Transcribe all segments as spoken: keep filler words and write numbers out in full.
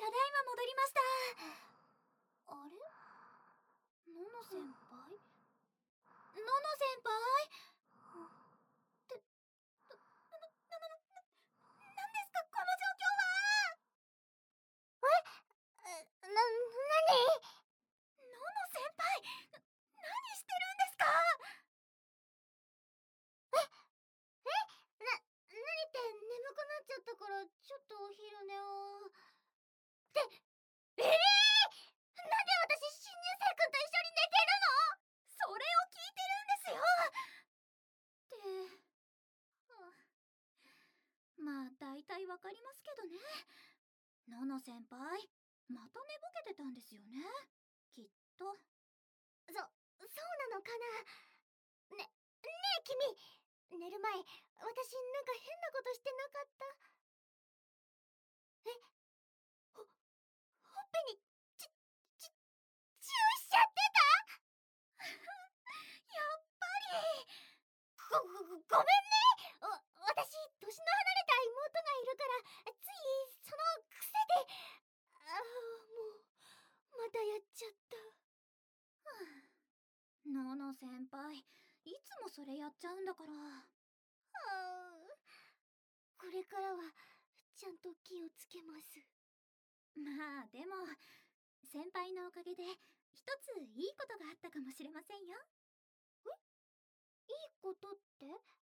ただいま戻りました。あれ、のの先輩、のの先輩って、な、な、な、な、な、なんですかこの状況は。 え、な、なに？ のの先輩、な、何してるんですか？ え、え、な、なにって眠くなっちゃったからちょっとお昼寝を。って、ええー、なんで私新入生くんと一緒に寝てるの？ それを聞いてるんですよ。って、まあ大体わかりますけどね。のの先輩、また寝ぼけてたんですよね、きっと。 そ、そうなのかな。ね、ねえ君、寝る前、私なんか変なことしてなかった？え、ほ、ほっぺに、ち、ち、チューしちゃってた？ やっぱり。 ご、ご、ごめんね。わ、私、年の離れた妹がいるから、つい、その癖で、ああ、もう、またやっちゃった。 のの先輩、いつもそれやっちゃうんだから。 ああ、これからはちゃんと気をつけます。 まあでも、先輩のおかげで一ついいことがあったかもしれませんよ。 え？いいことって？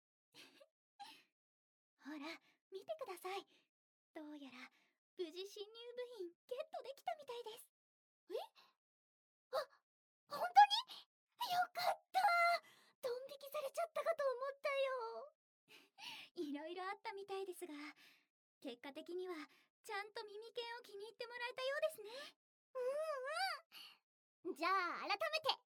ほら、見てください。どうやら無事新入部員ゲットできたみたいです。 え？あ、本当に？よかった。ドン引きされちゃったかと思ったよ。 いろいろあったみたいですが、結果的にはちゃんと耳犬を気に入ってもらえたようですね。 うんうん。じゃあ改めて